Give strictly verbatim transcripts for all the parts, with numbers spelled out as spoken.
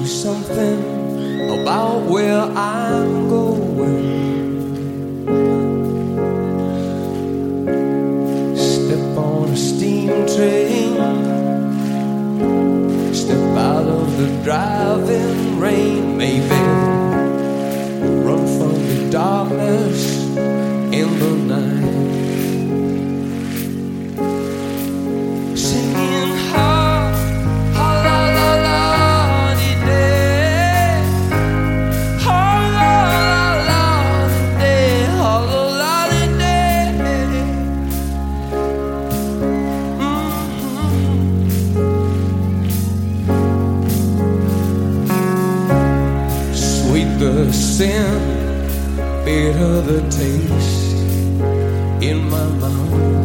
something about where I'm going. Step on a steam train, step out of the driving rain, maybe run from the darkness in the night. Singing ha, ha la la la di day, ha la la la di day, ha la la di day. Mm-hmm. Sweet the sin, bitter the taste in my mouth.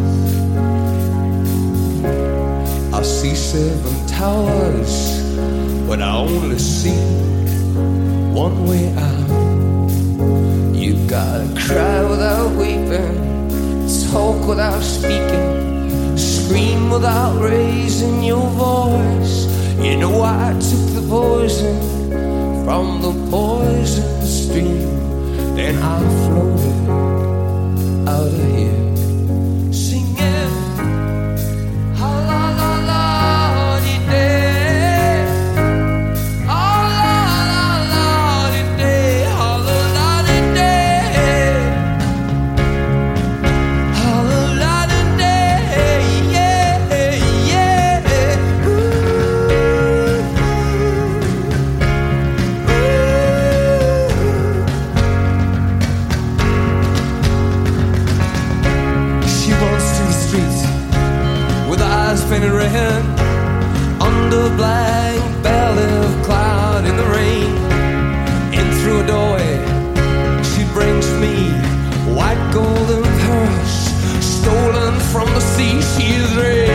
I see seven towers, but I only see one way out. You gotta cry without weeping, talk without speaking, scream without raising your voice. You know I took the poison from the poison stream, then I floated out of here. Painted red under black belly of cloud in the rain. In through a doorway she brings me white golden pearls stolen from the sea. She is red.